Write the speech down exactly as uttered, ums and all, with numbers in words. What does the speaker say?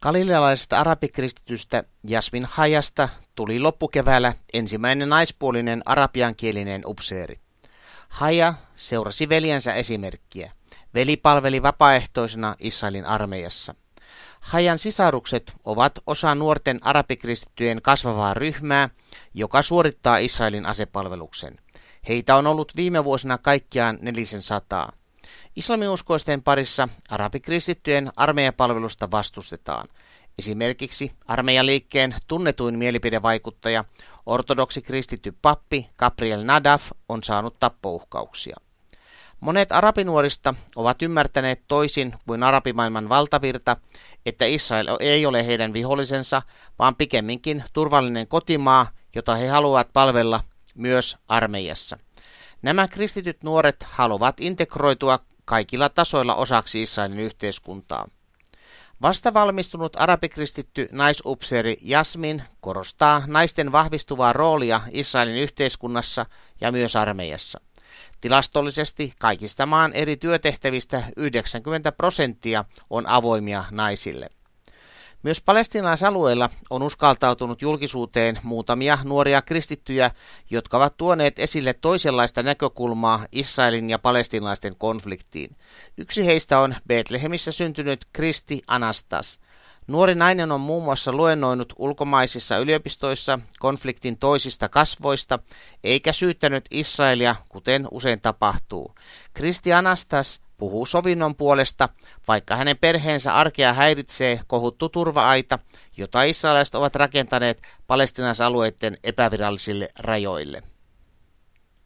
Galilealaisesta arabikristitystä Jasmin Hayasta tuli loppukeväällä ensimmäinen naispuolinen arabiankielinen upseeri. Haya seurasi veljensä esimerkkiä. Veli palveli vapaaehtoisena Israelin armeijassa. Hayan sisarukset ovat osa nuorten arabikristittyjen kasvavaa ryhmää, joka suorittaa Israelin asepalveluksen. Heitä on ollut viime vuosina kaikkiaan nelisensataa. Islamiuskoisten parissa arabikristittyjen armeijapalvelusta vastustetaan. Esimerkiksi armeijaliikkeen tunnetuin mielipidevaikuttaja, ortodoksi kristitty pappi Gabriel Nadaf on saanut tappouhkauksia. Monet arabinuorista ovat ymmärtäneet toisin kuin arabimaailman valtavirta, että Israel ei ole heidän vihollisensa, vaan pikemminkin turvallinen kotimaa, jota he haluavat palvella myös armeijassa. Nämä kristityt nuoret haluavat integroitua kaikilla tasoilla osaksi Israelin yhteiskuntaa. Vasta valmistunut arabikristitty naisupseeri Jasmin korostaa naisten vahvistuvaa roolia Israelin yhteiskunnassa ja myös armeijassa. Tilastollisesti kaikista maan eri työtehtävistä yhdeksänkymmentä prosenttia on avoimia naisille. Myös palestiinalaisalueilla on uskaltautunut julkisuuteen muutamia nuoria kristittyjä, jotka ovat tuoneet esille toisenlaista näkökulmaa Israelin ja palestiinalaisten konfliktiin. Yksi heistä on Betlehemissä syntynyt Kristi Anastas. Nuori nainen on muun muassa luennoinut ulkomaisissa yliopistoissa konfliktin toisista kasvoista, eikä syyttänyt Israelia, kuten usein tapahtuu. Kristi Anastas puhuu sovinnon puolesta, vaikka hänen perheensä arkea häiritsee kohuttu turva-aita, jota israelilaiset ovat rakentaneet palestiinalaisalueiden epävirallisille rajoille.